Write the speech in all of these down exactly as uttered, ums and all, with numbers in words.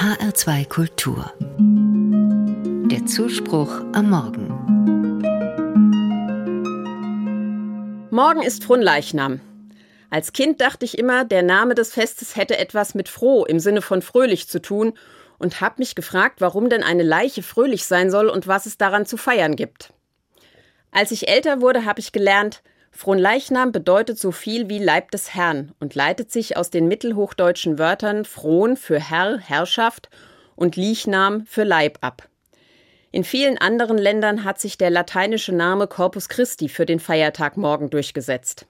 H R zwei Kultur. Der Zuspruch am Morgen. Morgen ist Fronleichnam. Als Kind dachte ich immer, der Name des Festes hätte etwas mit froh im Sinne von fröhlich zu tun und habe mich gefragt, warum denn eine Leiche fröhlich sein soll und was es daran zu feiern gibt. Als ich älter wurde, habe ich gelernt, Fronleichnam bedeutet so viel wie Leib des Herrn und leitet sich aus den mittelhochdeutschen Wörtern Fron für Herr, Herrschaft und Liechnam für Leib ab. In vielen anderen Ländern hat sich der lateinische Name Corpus Christi für den Feiertag morgen durchgesetzt.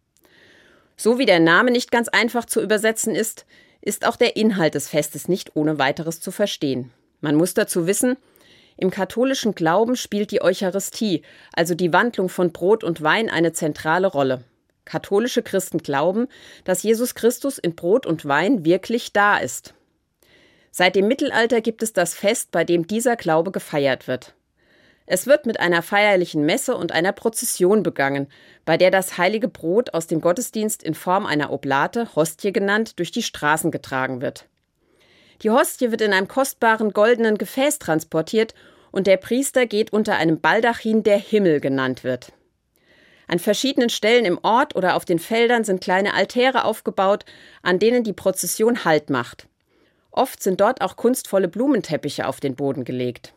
So wie der Name nicht ganz einfach zu übersetzen ist, ist auch der Inhalt des Festes nicht ohne weiteres zu verstehen. Man muss dazu wissen, im katholischen Glauben spielt die Eucharistie, also die Wandlung von Brot und Wein, eine zentrale Rolle. Katholische Christen glauben, dass Jesus Christus in Brot und Wein wirklich da ist. Seit dem Mittelalter gibt es das Fest, bei dem dieser Glaube gefeiert wird. Es wird mit einer feierlichen Messe und einer Prozession begangen, bei der das heilige Brot aus dem Gottesdienst in Form einer Oblate, Hostie genannt, durch die Straßen getragen wird. Die Hostie wird in einem kostbaren goldenen Gefäß transportiert und der Priester geht unter einem Baldachin, der Himmel genannt wird. An verschiedenen Stellen im Ort oder auf den Feldern sind kleine Altäre aufgebaut, an denen die Prozession Halt macht. Oft sind dort auch kunstvolle Blumenteppiche auf den Boden gelegt.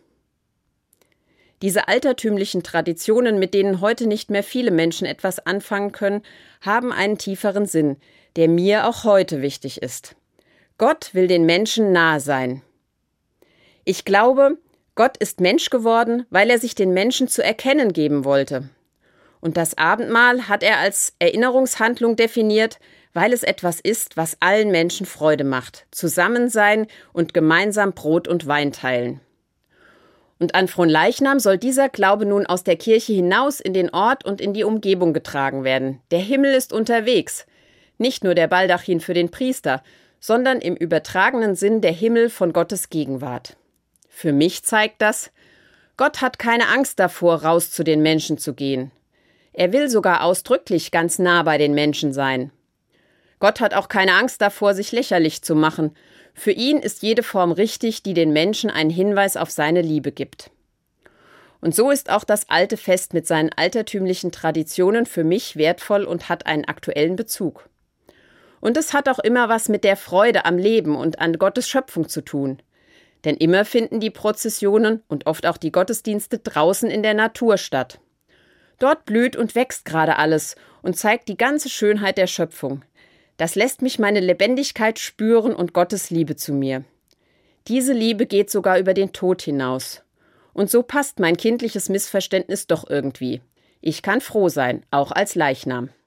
Diese altertümlichen Traditionen, mit denen heute nicht mehr viele Menschen etwas anfangen können, haben einen tieferen Sinn, der mir auch heute wichtig ist. Gott will den Menschen nahe sein. Ich glaube, Gott ist Mensch geworden, weil er sich den Menschen zu erkennen geben wollte. Und das Abendmahl hat er als Erinnerungshandlung definiert, weil es etwas ist, was allen Menschen Freude macht, zusammen sein und gemeinsam Brot und Wein teilen. Und an Fronleichnam soll dieser Glaube nun aus der Kirche hinaus in den Ort und in die Umgebung getragen werden. Der Himmel ist unterwegs. Nicht nur der Baldachin für den Priester, sondern im übertragenen Sinn der Himmel von Gottes Gegenwart. Für mich zeigt das, Gott hat keine Angst davor, raus zu den Menschen zu gehen. Er will sogar ausdrücklich ganz nah bei den Menschen sein. Gott hat auch keine Angst davor, sich lächerlich zu machen. Für ihn ist jede Form richtig, die den Menschen einen Hinweis auf seine Liebe gibt. Und so ist auch das alte Fest mit seinen altertümlichen Traditionen für mich wertvoll und hat einen aktuellen Bezug. Und es hat auch immer was mit der Freude am Leben und an Gottes Schöpfung zu tun. Denn immer finden die Prozessionen und oft auch die Gottesdienste draußen in der Natur statt. Dort blüht und wächst gerade alles und zeigt die ganze Schönheit der Schöpfung. Das lässt mich meine Lebendigkeit spüren und Gottes Liebe zu mir. Diese Liebe geht sogar über den Tod hinaus. Und so passt mein kindliches Missverständnis doch irgendwie. Ich kann froh sein, auch als Leichnam.